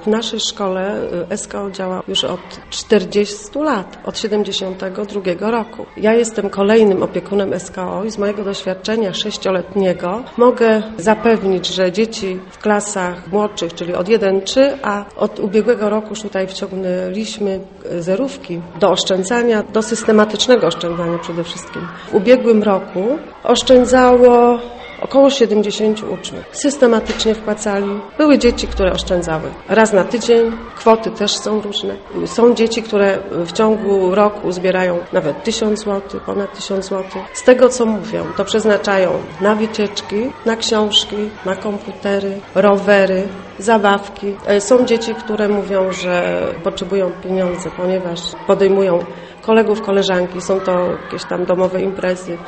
naszej szkole SKO działa już od 40 lat, od 72 roku. Ja jestem kolejnym opiekunem SKO i z mojego doświadczenia 6-letniego mogę zapewnić, że dzieci w klasach młodszych, czyli od 1-3, a od ubiegłego roku już tutaj wciągnęliśmy zerówki do oszczędzania, do systematycznego oszczędzania przede wszystkim. W ubiegłym roku oszczędzało około 70 uczniów. Systematycznie wpłacali. Były dzieci, które oszczędzały raz na tydzień. Kwoty też są różne. Są dzieci, które w ciągu roku zbierają nawet 1000 zł, ponad 1000 zł. Z tego, co mówią, to przeznaczają na wycieczki, na książki, na komputery, rowery, zabawki. Są dzieci, które mówią, że potrzebują pieniądze, ponieważ podejmują kolegów, koleżanki, są to jakieś tam domowe imprezy.